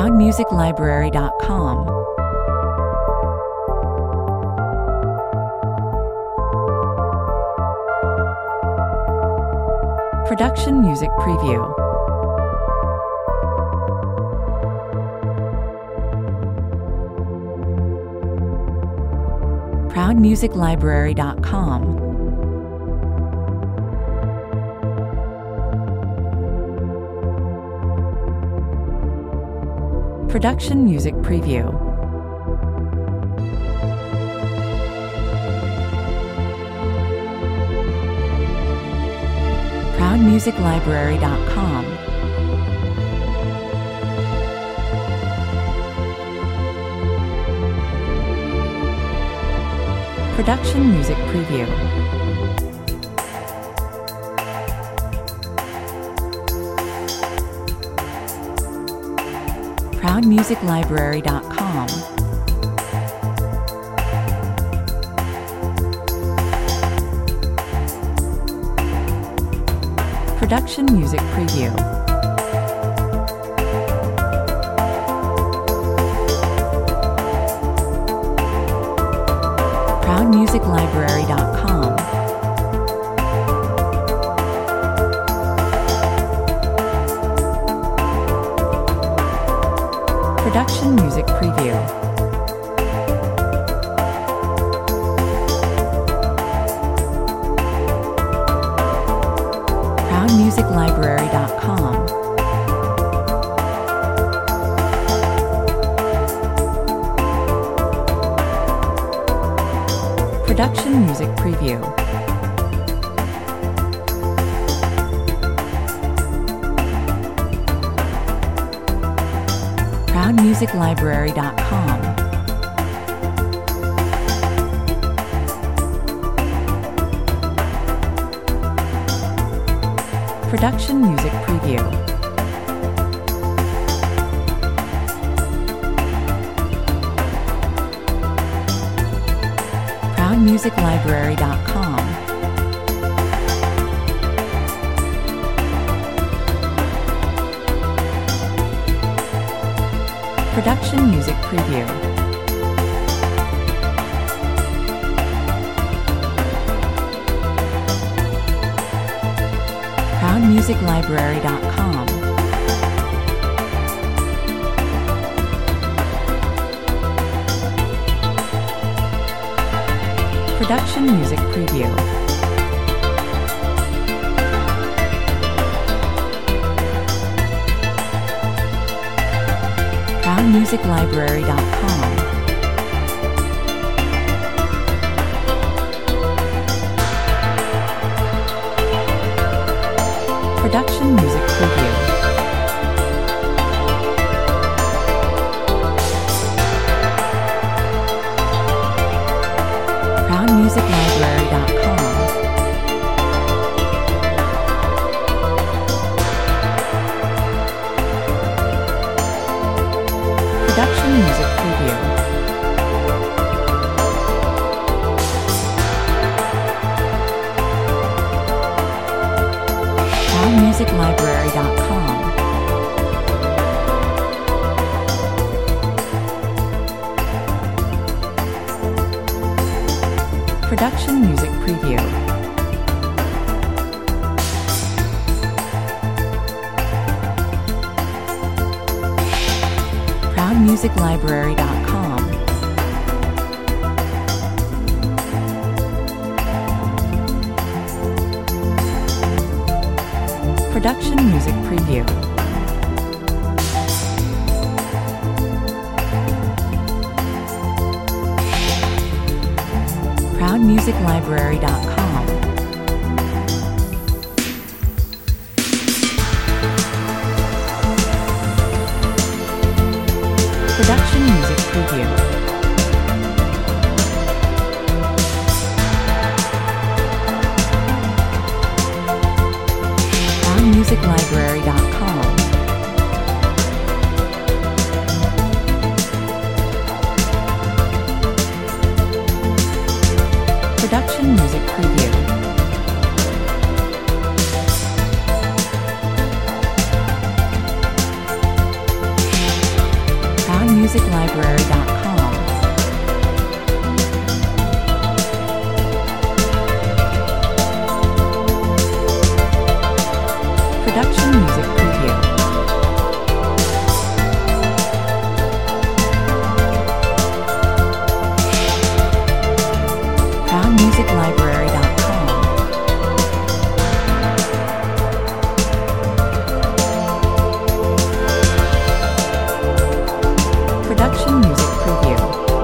ProudMusicLibrary.com. Production Music Preview. ProudMusicLibrary.com. Production Music Preview. ProudMusicLibrary.com. Production Music Preview. ProudMusicLibrary.com. Production Music Preview. ProudMusicLibrary.com. Production Music Preview. ProudMusicLibrary.com. Production Music Preview. ProudMusicLibrary.com. Production Music Preview. ProudMusicLibrary.com. Production Music Preview. ProudMusicLibrary.com. Production Music Preview. ProudMusicLibrary.com. Production Music Preview. ProudMusicLibrary.com. Production Music Preview. ProudMusicLibrary.com. Production Music Preview. ProudMusicLibrary.com. Production Music Preview. ProudMusicLibrary.com. Production Music Preview. ProudMusicLibrary.com. Production Music Preview. ProudMusicLibrary.com. Production Music Preview. ProudMusicLibrary.com. Production Music Preview.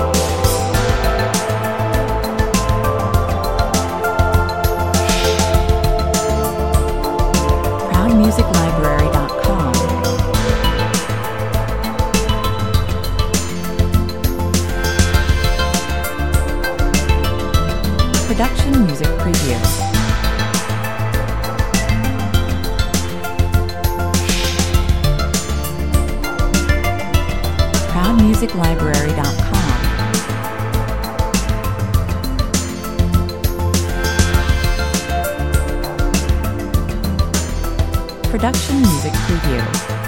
ProudMusicLibrary.com. Production Music Preview. ProudMusicLibrary.com. Production Music Preview.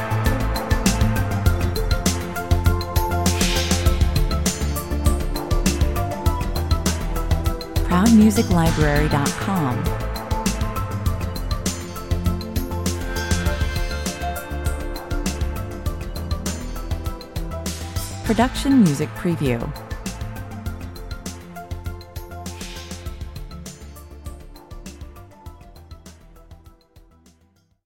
ProudMusicLibrary.com. Production Music Preview.